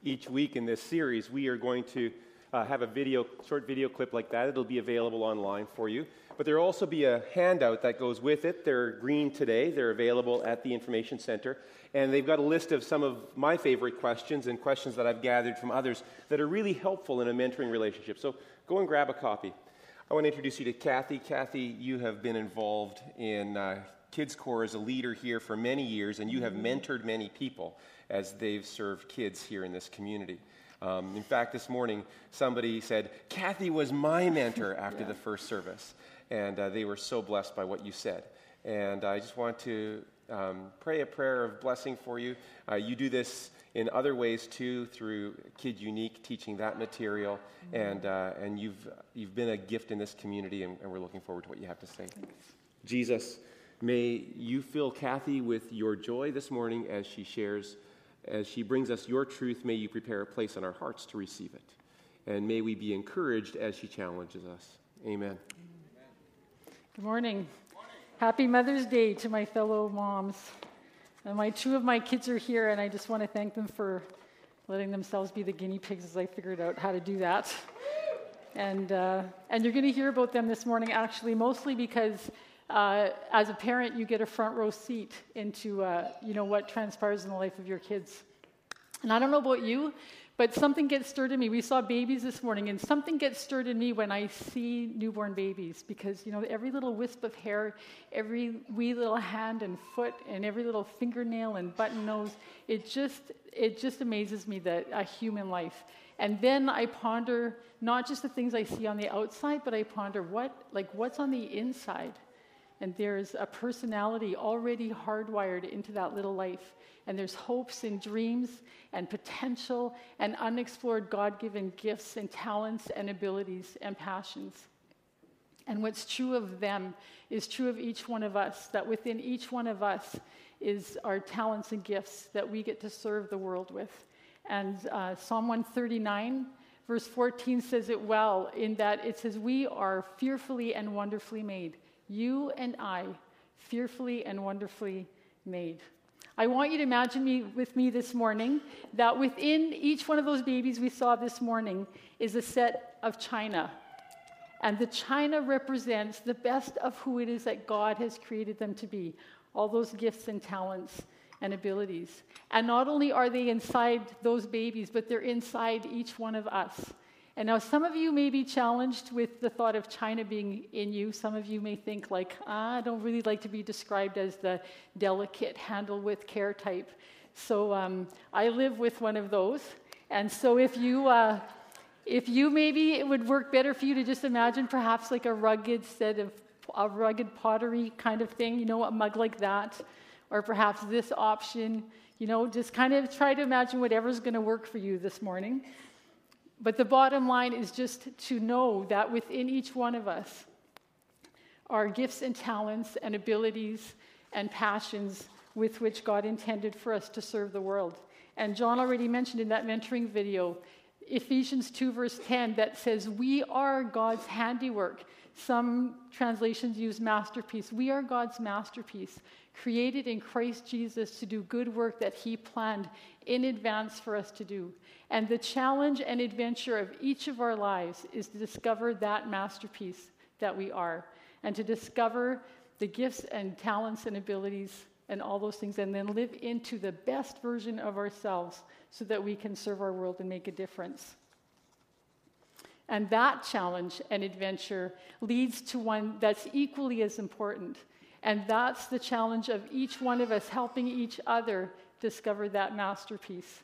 each week in this series, we are going to have a short video clip like that. It'll be available online for you. But there will also be a handout that goes with it. They're green today. They're available at the Information Center. And they've got a list of some of my favorite questions and questions that I've gathered from others that are really helpful in a mentoring relationship. So go and grab a copy. I want to introduce you to Kathy. Kathy, you have been involved in Kids Corps as a leader here for many years, and you have mentored many people as they've served kids here in this community. In fact, this morning, somebody said, Kathy was my mentor after the first service. And they were so blessed by what you said. And I just want to pray a prayer of blessing for you. You do this in other ways too, through Kid Unique, teaching that material. And you've been a gift in this community, and we're looking forward to what you have to say. Thanks. Jesus, may you fill Kathy with your joy this morning as she shares, as she brings us your truth. May you prepare a place in our hearts to receive it. And may we be encouraged as she challenges us. Amen. Good morning. Happy Mother's Day to my fellow moms. And two of my kids are here, and I just want to thank them for letting themselves be the guinea pigs as I figured out how to do that. And you're going to hear about them this morning, actually, mostly because as a parent, you get a front row seat into what transpires in the life of your kids. And I don't know about you, but something gets stirred in me. We saw babies this morning, and something gets stirred in me when I see newborn babies, because, every little wisp of hair, every wee little hand and foot, and every little fingernail and button nose, it just amazes me that a human life. And then I ponder not just the things I see on the outside, but I ponder what's on the inside. And there's a personality already hardwired into that little life. And there's hopes and dreams and potential and unexplored God-given gifts and talents and abilities and passions. And what's true of them is true of each one of us, that within each one of us is our talents and gifts that we get to serve the world with. And Psalm 139, verse 14 says it well, in that it says, we are fearfully and wonderfully made. You and I, fearfully and wonderfully made. I want you to imagine with me this morning that within each one of those babies we saw this morning is a set of china. And the china represents the best of who it is that God has created them to be, all those gifts and talents and abilities. And not only are they inside those babies, but they're inside each one of us. And now some of you may be challenged with the thought of China being in you. Some of you may think I don't really like to be described as the delicate, handle with care type. So I live with one of those. And so if you maybe it would work better for you to just imagine perhaps like a rugged pottery kind of thing, a mug like that, or perhaps this option, just kind of try to imagine whatever's going to work for you this morning. But the bottom line is just to know that within each one of us are gifts and talents and abilities and passions with which God intended for us to serve the world. And John already mentioned in that mentoring video, Ephesians 2 verse 10, that says, we are God's handiwork. Some translations use masterpiece. We are God's masterpiece, created in Christ Jesus to do good work that he planned in advance for us to do. And the challenge and adventure of each of our lives is to discover that masterpiece that we are, and to discover the gifts and talents and abilities and all those things, and then live into the best version of ourselves so that we can serve our world and make a difference. And that challenge and adventure leads to one that's equally as important. And that's the challenge of each one of us helping each other discover that masterpiece,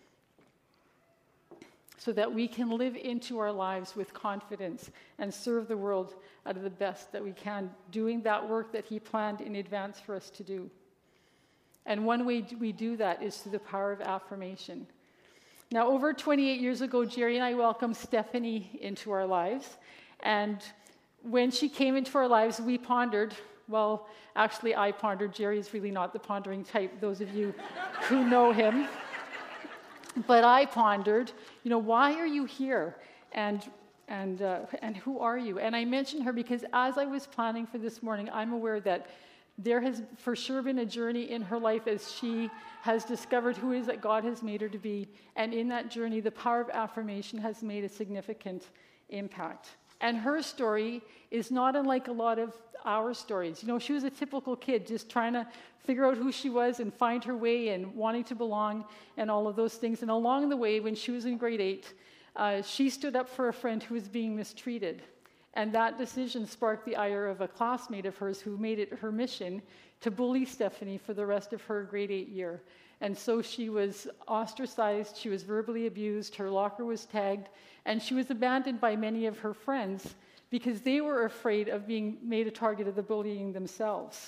so that we can live into our lives with confidence and serve the world out of the best that we can, doing that work that he planned in advance for us to do. And one way we do that is through the power of affirmation. Now, over 28 years ago, Jerry and I welcomed Stephanie into our lives. And when she came into our lives, we pondered. Well, actually, I pondered. Jerry's really not the pondering type, those of you who know him. But I pondered, why are you here? And who are you? And I mentioned her because as I was planning for this morning, I'm aware that There has for sure been a journey in her life as she has discovered who it is that God has made her to be. And in that journey, the power of affirmation has made a significant impact. And her story is not unlike a lot of our stories. You know, she was a typical kid just trying to figure out who she was and find her way and wanting to belong and all of those things. And along the way, when she was in grade 8, she stood up for a friend who was being mistreated. And that decision sparked the ire of a classmate of hers who made it her mission to bully Stephanie for the rest of her grade 8 year. And so she was ostracized, she was verbally abused, her locker was tagged, and she was abandoned by many of her friends because they were afraid of being made a target of the bullying themselves.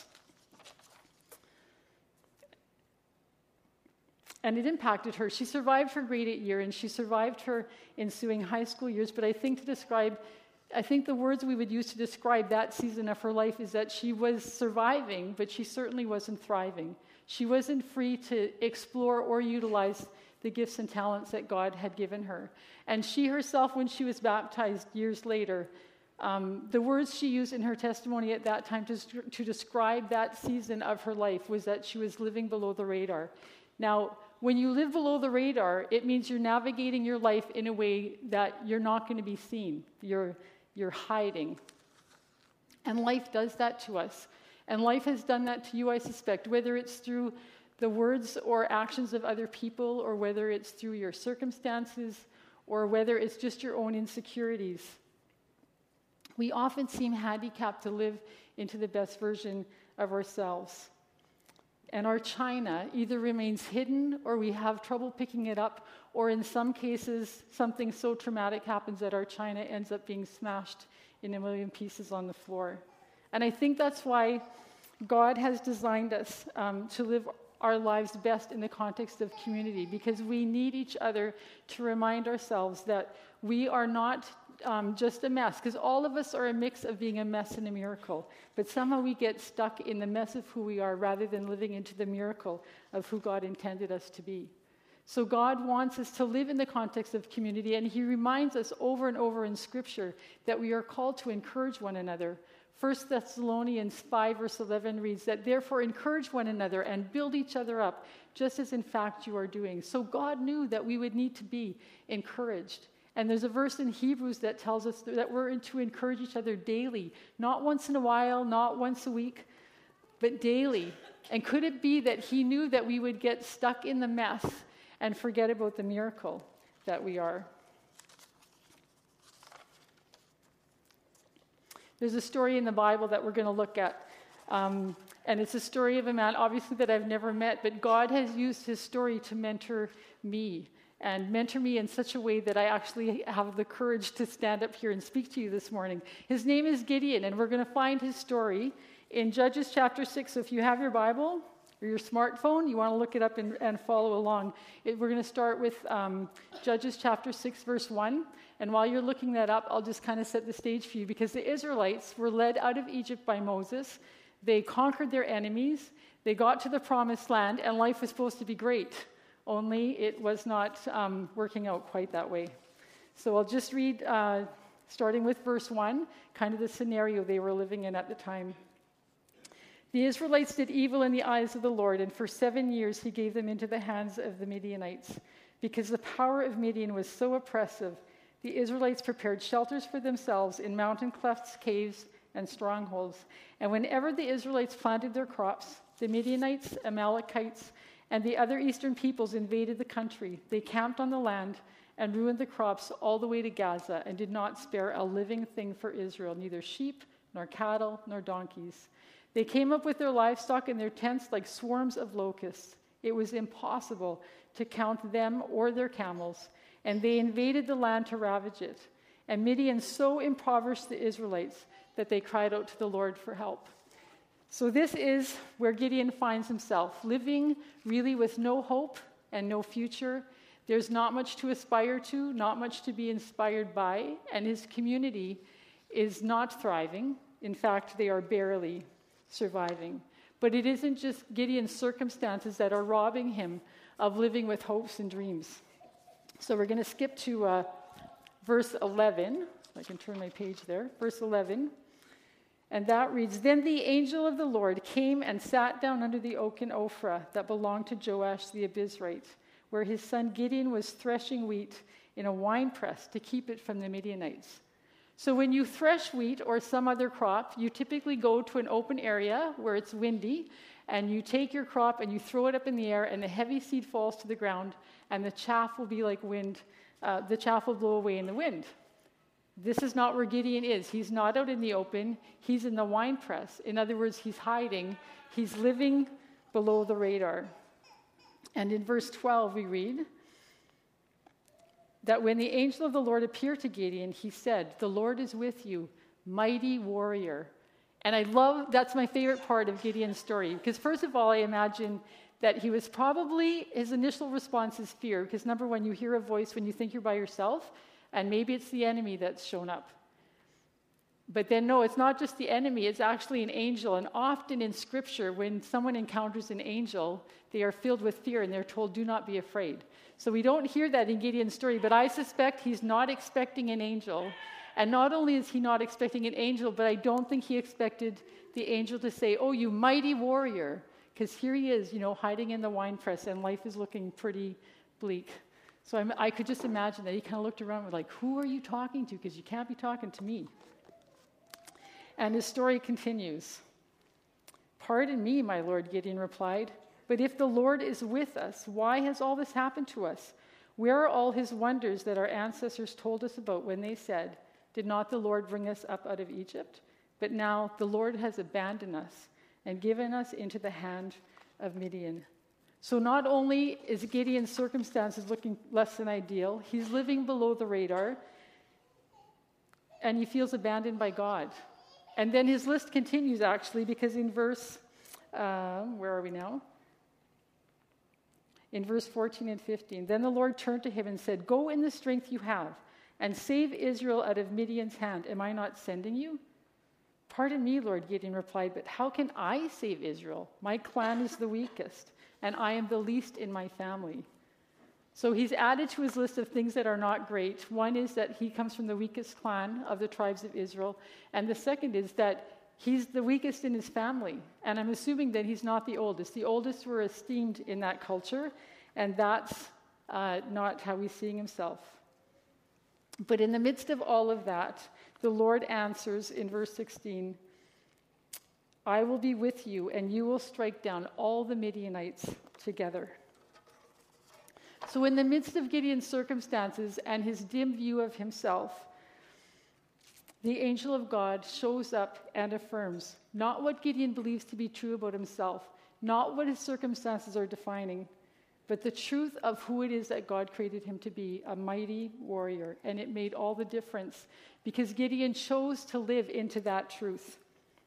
And it impacted her. She survived her grade 8 year, and she survived her ensuing high school years, but I think the words we would use to describe that season of her life is that she was surviving, but she certainly wasn't thriving. She wasn't free to explore or utilize the gifts and talents that God had given her. And she herself, when she was baptized years later, the words she used in her testimony at that time to describe that season of her life was that she was living below the radar. Now, when you live below the radar, it means you're navigating your life in a way that you're not going to be seen. You're hiding. And life does that to us. And life has done that to you, I suspect, whether it's through the words or actions of other people, or whether it's through your circumstances, or whether it's just your own insecurities. We often seem handicapped to live into the best version of ourselves. And our china either remains hidden, or we have trouble picking it up, or in some cases, something so traumatic happens that our china ends up being smashed in a million pieces on the floor. And I think that's why God has designed us to live our lives best in the context of community, because we need each other to remind ourselves that we are not just a mess, because all of us are a mix of being a mess and a miracle. But somehow we get stuck in the mess of who we are rather than living into the miracle of who God intended us to be. So God wants us to live in the context of community, and he reminds us over and over in Scripture that we are called to encourage one another. 1 Thessalonians 5 verse 11 reads that, therefore encourage one another and build each other up, just as in fact you are doing. So God knew that we would need to be encouraged. And there's a verse in Hebrews that tells us that we're to encourage each other daily, not once in a while, not once a week, but daily. And could it be that he knew that we would get stuck in the mess and forget about the miracle that we are? There's a story in the Bible that we're going to look at. And it's a story of a man, obviously, that I've never met, but God has used his story to mentor me. And mentor me in such a way that I actually have the courage to stand up here and speak to you this morning. His name is Gideon, and we're going to find his story in Judges chapter 6. So if you have your Bible or your smartphone, you want to look it up and follow along. We're going to start with Judges chapter 6, verse 1. And while you're looking that up, I'll just kind of set the stage for you, because the Israelites were led out of Egypt by Moses. They conquered their enemies. They got to the promised land, and life was supposed to be great. Only it was not working out quite that way. So I'll just read, starting with verse 1, kind of the scenario they were living in at the time. The Israelites did evil in the eyes of the Lord, and for 7 years he gave them into the hands of the Midianites. Because the power of Midian was so oppressive, the Israelites prepared shelters for themselves in mountain clefts, caves, and strongholds. And whenever the Israelites planted their crops, the Midianites, Amalekites, and the other eastern peoples invaded the country. They camped on the land and ruined the crops all the way to Gaza, and did not spare a living thing for Israel, neither sheep, nor cattle, nor donkeys. They came up with their livestock in their tents like swarms of locusts. It was impossible to count them or their camels, and they invaded the land to ravage it. And Midian so impoverished the Israelites that they cried out to the Lord for help. So this is where Gideon finds himself, living really with no hope and no future. There's not much to aspire to, not much to be inspired by, and his community is not thriving. In fact, they are barely surviving. But it isn't just Gideon's circumstances that are robbing him of living with hopes and dreams. So we're going to skip to verse 11. If I can turn my page there. Verse 11. And that reads, Then the angel of the Lord came and sat down under the oak in Ophrah that belonged to Joash the Abizrite, where his son Gideon was threshing wheat in a winepress to keep it from the Midianites. So when you thresh wheat or some other crop, you typically go to an open area where it's windy, and you take your crop and you throw it up in the air, and the heavy seed falls to the ground, and the chaff will be like wind. The chaff will blow away in the wind. This is not where Gideon is. He's not out in the open. He's in the winepress. In other words, he's hiding. He's living below the radar. And in verse 12, we read that when the angel of the Lord appeared to Gideon, he said, The Lord is with you, mighty warrior. And I love, that's my favorite part of Gideon's story, because first of all, I imagine that he was probably, his initial response is fear, because number one, you hear a voice when you think you're by yourself, and maybe it's the enemy that's shown up. But then no, it's not just the enemy, it's actually an angel. And often in Scripture, when someone encounters an angel, they are filled with fear and they're told, do not be afraid. So we don't hear that in Gideon's story, but I suspect he's not expecting an angel. And not only is he not expecting an angel, but I don't think he expected the angel to say, oh, you mighty warrior. Because here he is, hiding in the winepress, and life is looking pretty bleak. So I could just imagine that he kind of looked around and was like, who are you talking to? Because you can't be talking to me. And his story continues. Pardon me, my lord, Gideon replied, but if the Lord is with us, why has all this happened to us? Where are all his wonders that our ancestors told us about when they said, did not the Lord bring us up out of Egypt? But now the Lord has abandoned us and given us into the hand of Midian. So not only is Gideon's circumstances looking less than ideal, he's living below the radar, and he feels abandoned by God. And then his list continues, actually, because in verse, where are we now? In verse 14 and 15, then the Lord turned to him and said, go in the strength you have, and save Israel out of Midian's hand. Am I not sending you? Pardon me, Lord, Gideon replied, but how can I save Israel? My clan is the weakest, and I am the least in my family. So he's added to his list of things that are not great. One is that he comes from the weakest clan of the tribes of Israel. And the second is that he's the weakest in his family. And I'm assuming that he's not the oldest. The oldest were esteemed in that culture, and that's not how he's seeing himself. But in the midst of all of that, the Lord answers in verse 16, I will be with you, and you will strike down all the Midianites together. So in the midst of Gideon's circumstances and his dim view of himself, the angel of God shows up and affirms not what Gideon believes to be true about himself, not what his circumstances are defining, but the truth of who it is that God created him to be, a mighty warrior. And it made all the difference because Gideon chose to live into that truth.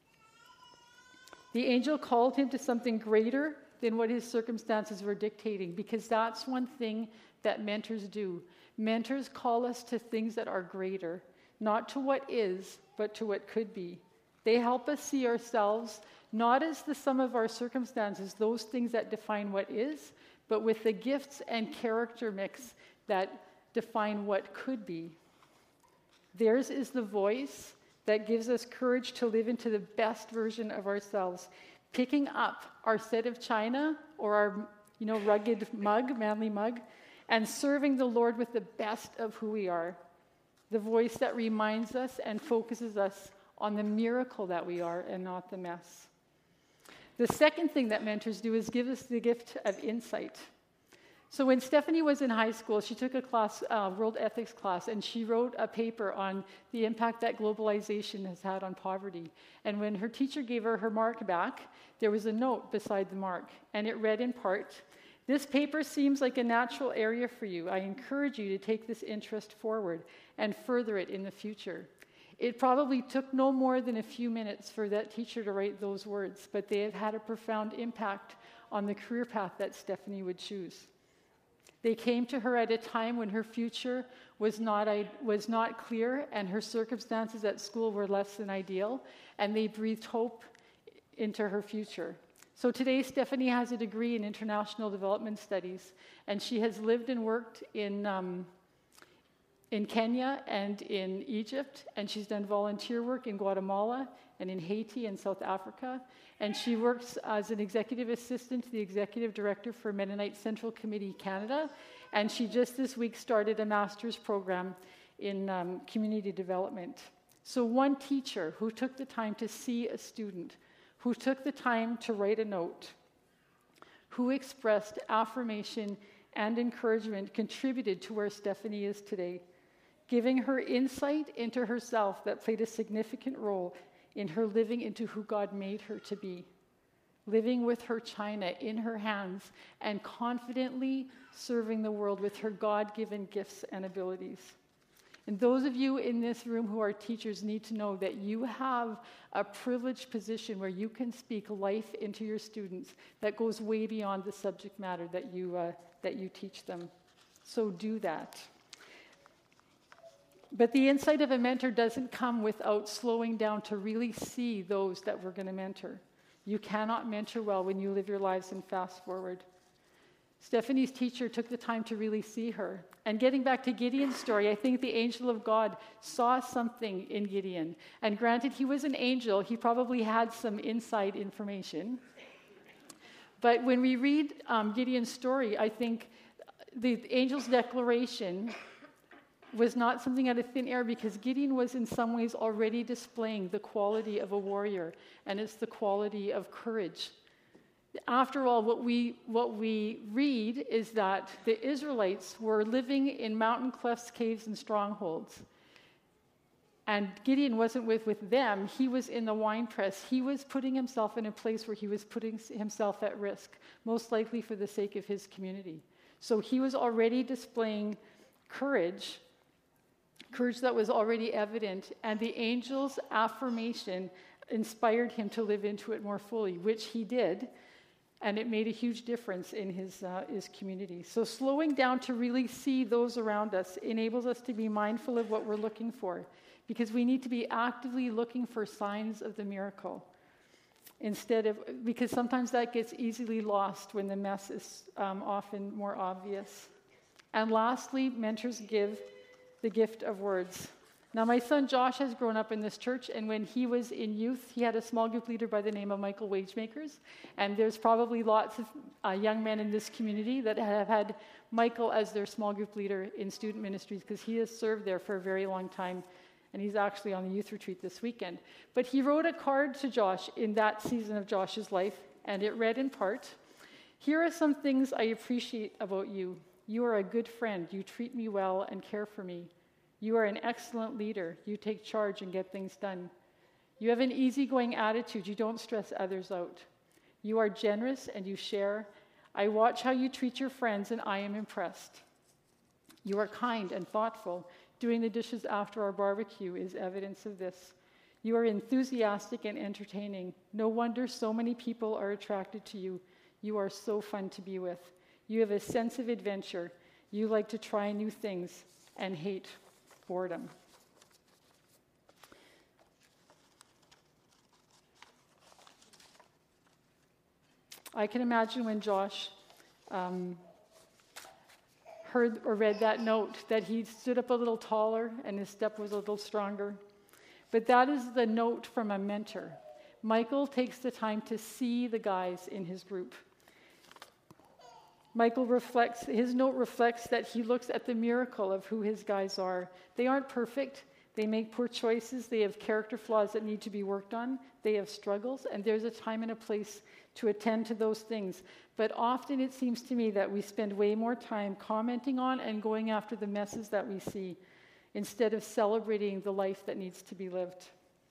The angel called him to something greater than what his circumstances were dictating, because that's one thing that mentors do. Mentors call us to things that are greater, not to what is, but to what could be. They help us see ourselves not as the sum of our circumstances, those things that define what is, but with the gifts and character mix that define what could be. Theirs is the voice that gives us courage to live into the best version of ourselves, picking up our set of china or our rugged mug, manly mug, and serving the Lord with the best of who we are. The voice that reminds us and focuses us on the miracle that we are and not the mess. The second thing that mentors do is give us the gift of insight. So when Stephanie was in high school, she took a class, world ethics class, and she wrote a paper on the impact that globalization has had on poverty. And when her teacher gave her her mark back, there was a note beside the mark, and it read in part, this paper seems like a natural area for you. I encourage you to take this interest forward and further it in the future. It probably took no more than a few minutes for that teacher to write those words, but they have had a profound impact on the career path that Stephanie would choose. They came to her at a time when her future was not clear and her circumstances at school were less than ideal, and they breathed hope into her future. So today, Stephanie has a degree in international development studies, and she has lived and worked in in Kenya and in Egypt, and she's done volunteer work in Guatemala and in Haiti and South Africa. And she works as an executive assistant to the executive director for Mennonite Central Committee Canada. And she just this week started a master's program in community development. So one teacher who took the time to see a student, who took the time to write a note, who expressed affirmation and encouragement, contributed to where Stephanie is today, giving her insight into herself that played a significant role in her living into who God made her to be, living with her china in her hands and confidently serving the world with her God-given gifts and abilities. And those of you in this room who are teachers need to know that you have a privileged position where you can speak life into your students that goes way beyond the subject matter that you teach them. So do that. But the insight of a mentor doesn't come without slowing down to really see those that we're going to mentor. You cannot mentor well when you live your lives in fast forward. Stephanie's teacher took the time to really see her. And getting back to Gideon's story, I think the angel of God saw something in Gideon. And granted, he was an angel. He probably had some inside information. But when we read Gideon's story, I think the angel's declaration was not something out of thin air, because Gideon was in some ways already displaying the quality of a warrior, and it's the quality of courage. After all, what we read is that the Israelites were living in mountain clefts, caves, and strongholds. And Gideon wasn't with them. He was in the winepress. He was putting himself in a place where he was putting himself at risk, most likely for the sake of his community. So he was already displaying courage that was already evident, and the angel's affirmation inspired him to live into it more fully, which he did. And it made a huge difference in his community. So slowing down to really see those around us enables us to be mindful of what we're looking for, because we need to be actively looking for signs of the miracle, because sometimes that gets easily lost when the mess is often more obvious. And lastly, mentors give the gift of words. Now, my son Josh has grown up in this church, and when he was in youth, he had a small group leader by the name of Michael Wagemakers. And there's probably lots of young men in this community that have had Michael as their small group leader in student ministries, because he has served there for a very long time, and he's actually on the youth retreat this weekend. But he wrote a card to Josh in that season of Josh's life, and it read in part, "Here are some things I appreciate about you. You are a good friend. You treat me well and care for me. You are an excellent leader. You take charge and get things done. You have an easygoing attitude. You don't stress others out. You are generous and you share. I watch how you treat your friends and I am impressed. You are kind and thoughtful. Doing the dishes after our barbecue is evidence of this. You are enthusiastic and entertaining. No wonder so many people are attracted to you. You are so fun to be with. You have a sense of adventure. You like to try new things and hate boredom." I can imagine when Josh heard or read that note that he stood up a little taller and his step was a little stronger. But that is the note from a mentor. Michael takes the time to see the guys in his group. His note reflects that he looks at the miracle of who his guys are. They aren't perfect. They make poor choices. They have character flaws that need to be worked on. They have struggles, and there's a time and a place to attend to those things. But often it seems to me that we spend way more time commenting on and going after the messes that we see instead of celebrating the life that needs to be lived.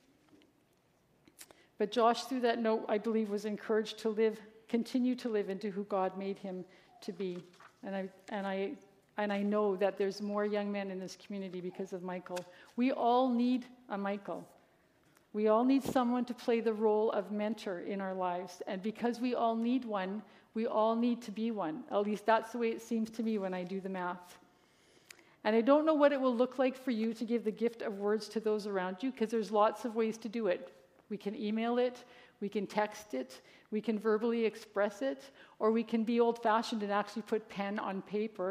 But Josh, through that note, I believe, was encouraged to continue to live into who God made him to be. And I know that there's more young men in this community because of Michael. We all need a Michael. We all need someone to play the role of mentor in our lives. And because we all need one, we all need to be one. At least that's the way it seems to me when I do the math. And I don't know what it will look like for you to give the gift of words to those around you, because there's lots of ways to do it. We can email it, we can text it, we can verbally express it, or we can be old-fashioned and actually put pen on paper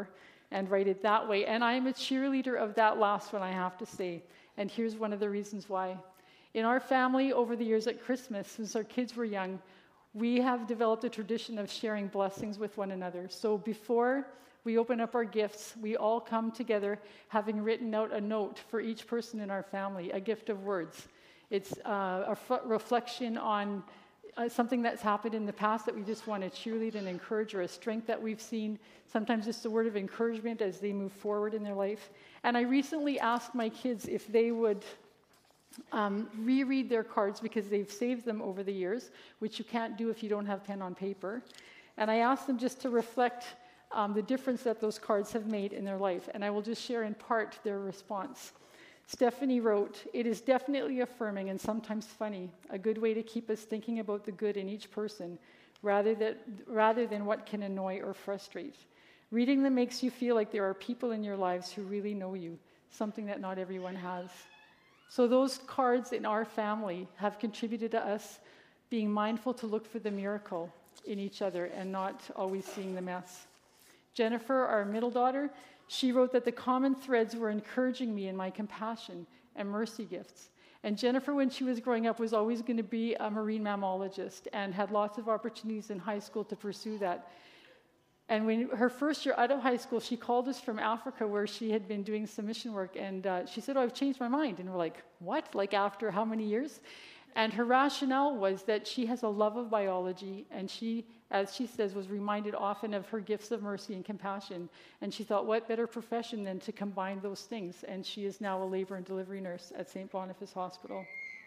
and write it that way. And I'm a cheerleader of that last one, I have to say. And here's one of the reasons why. In our family, over the years at Christmas, since our kids were young, we have developed a tradition of sharing blessings with one another. So before we open up our gifts, we all come together having written out a note for each person in our family, a gift of words. It's a reflection on something that's happened in the past that we just want to cheerlead and encourage, or a strength that we've seen. Sometimes it's a word of encouragement as they move forward in their life. And I recently asked my kids if they would reread their cards, because they've saved them over the years, which you can't do if you don't have pen on paper. And I asked them just to reflect the difference that those cards have made in their life. And I will just share in part their response. Stephanie wrote, "It is definitely affirming and sometimes funny, a good way to keep us thinking about the good in each person, rather than what can annoy or frustrate. Reading them makes you feel like there are people in your lives who really know you, something that not everyone has." So those cards in our family have contributed to us being mindful to look for the miracle in each other and not always seeing the mess. Jennifer, our middle daughter, she wrote that the common threads were encouraging me in my compassion and mercy gifts. And Jennifer, when she was growing up, was always going to be a marine mammologist and had lots of opportunities in high school to pursue that. And when her first year out of high school, she called us from Africa, where she had been doing some mission work, and she said, "Oh, I've changed my mind." And we're like, "What? Like after how many years?" And her rationale was that she has a love of biology, and she, as she says, was reminded often of her gifts of mercy and compassion. And she thought, what better profession than to combine those things? And she is now a labor and delivery nurse at St. Boniface Hospital.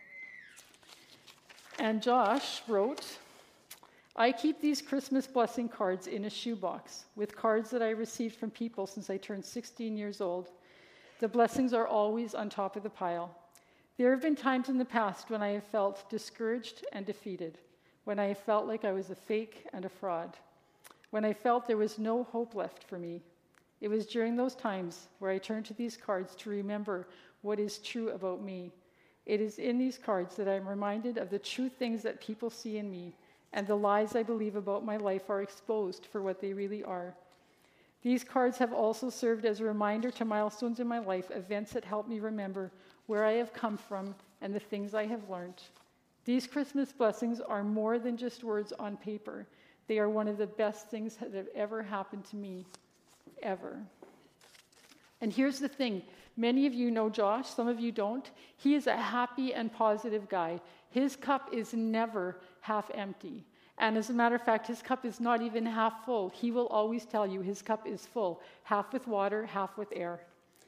And Josh wrote, "I keep these Christmas blessing cards in a shoebox with cards that I received from people since I turned 16 years old. The blessings are always on top of the pile. There have been times in the past when I have felt discouraged and defeated, when I have felt like I was a fake and a fraud, when I felt there was no hope left for me. It was during those times where I turned to these cards to remember what is true about me. It is in these cards that I am reminded of the true things that people see in me, and the lies I believe about my life are exposed for what they really are. These cards have also served as a reminder to milestones in my life, events that help me remember where I have come from and the things I have learned. These Christmas blessings are more than just words on paper. They are one of the best things that have ever happened to me, ever." And here's the thing. Many of you know Josh, some of you don't. He is a happy and positive guy. His cup is never half empty. And as a matter of fact, his cup is not even half full. He will always tell you his cup is full, half with water, half with air.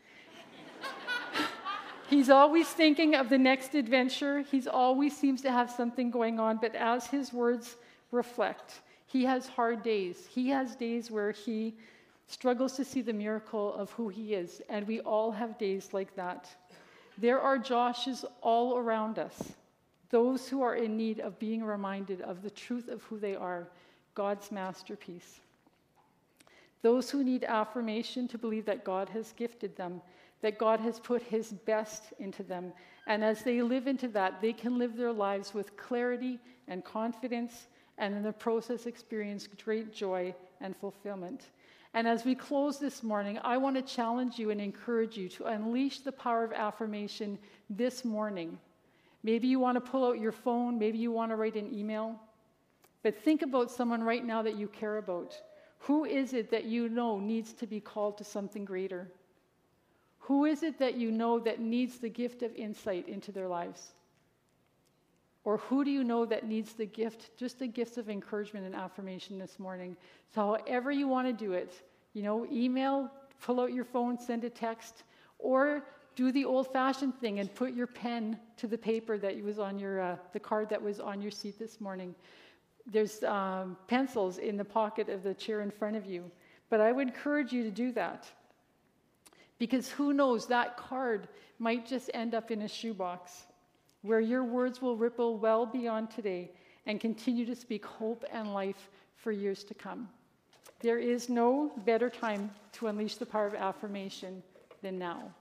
He's always thinking of the next adventure. He always seems to have something going on. But as his words reflect, he has hard days. He has days where he struggles to see the miracle of who he is. And we all have days like that. There are Joshes all around us, those who are in need of being reminded of the truth of who they are, God's masterpiece. Those who need affirmation to believe that God has gifted them, that God has put his best into them. And as they live into that, they can live their lives with clarity and confidence, and in the process experience great joy and fulfillment. And as we close this morning, I want to challenge you and encourage you to unleash the power of affirmation this morning. Maybe you want to pull out your phone, maybe you want to write an email, but think about someone right now that you care about. Who is it that you know needs to be called to something greater? Who is it that you know that needs the gift of insight into their lives? Or who do you know that needs the gift, just the gifts of encouragement and affirmation this morning? So however you want to do it, email, pull out your phone, send a text, or do the old-fashioned thing and put your pen to the paper that was on your, the card that was on your seat this morning. There's pencils in the pocket of the chair in front of you. But I would encourage you to do that. Because who knows, that card might just end up in a shoebox where your words will ripple well beyond today and continue to speak hope and life for years to come. There is no better time to unleash the power of affirmation than now.